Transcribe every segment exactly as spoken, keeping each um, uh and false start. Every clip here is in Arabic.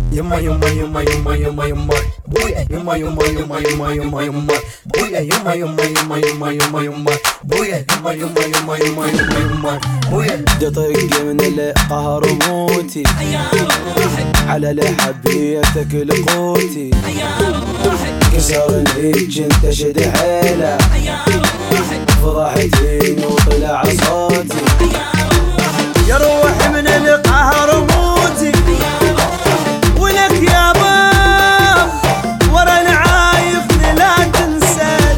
Yuma yuma yuma yuma yuma yuma. Booyah. Yuma yuma yuma yuma yuma yuma. Booyah. Yuma yuma yuma yuma yuma yuma. Booyah. Yuma yuma yuma yuma yuma yuma. Booyah. دطق من القهر موتي على لحبيتك لقوتي كسر الهج انت شد حيله فضحتيني وطلع صوتي يا روح من القهر موتي ولك يا باب ورا العايف لا تنسد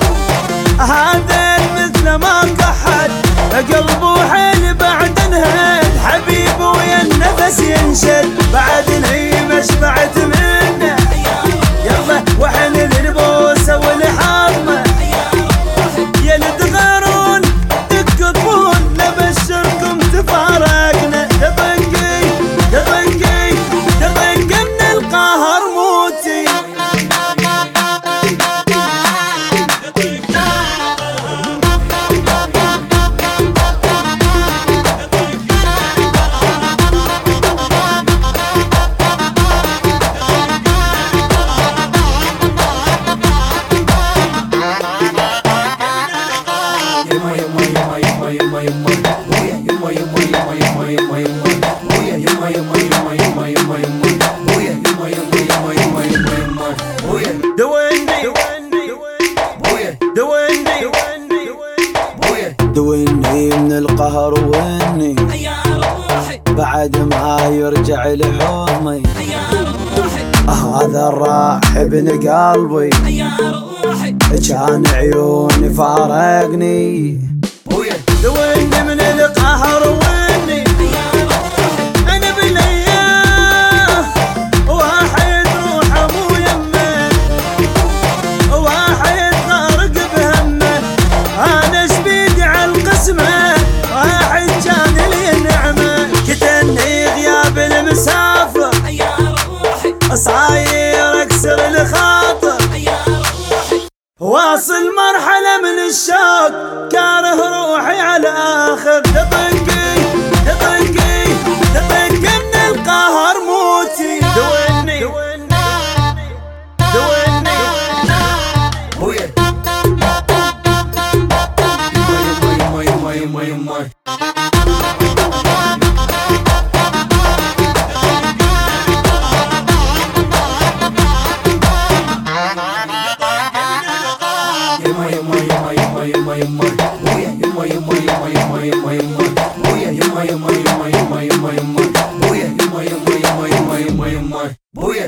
هذا مثل ما كحد قلب وحيل بعد انهد حبيب ويا النفس ينشد بعد الهيمة شبعت منه يلا وحن البوسة والحضمة يا لتغارون تكفون نبشركم تفارقنا تطقي تطقي تطقي من القهر موتي Yuma yuma yuma yuma yuma yuma. Booyah. Yuma yuma yuma yuma yuma yuma. Booyah. Yuma yuma yuma yuma yuma yuma. Booyah. Yuma yuma yuma yuma yuma yuma. Booyah. دويني Booyah. دويني Booyah. دويني من القهر واني بعد ما يرجع لحضني هذا الراح ابن قلبي كان عيوني فارقني Booyah. دويني من القهر واني انا بالايام واحد روحه مو يمه واحد غارق بهمه انا شبيدي على القسمه واحد كان لي نعمه كتني غياب المسافر صاير اكسر الخاطر واصل مرحلة من الشوق كاره روحي على آخر تطقي تطقي تطقي من القهر موتي دويني دويني Booyah. Yuma yuma yuma yuma yuma. Yuma yuma yuma yuma yuma yuma. Booyah. Yuma yuma yuma yuma yuma yuma. Booyah. Yuma yuma yuma yuma yuma yuma. Booyah. Yuma yuma yuma yuma yuma yuma. Booyah.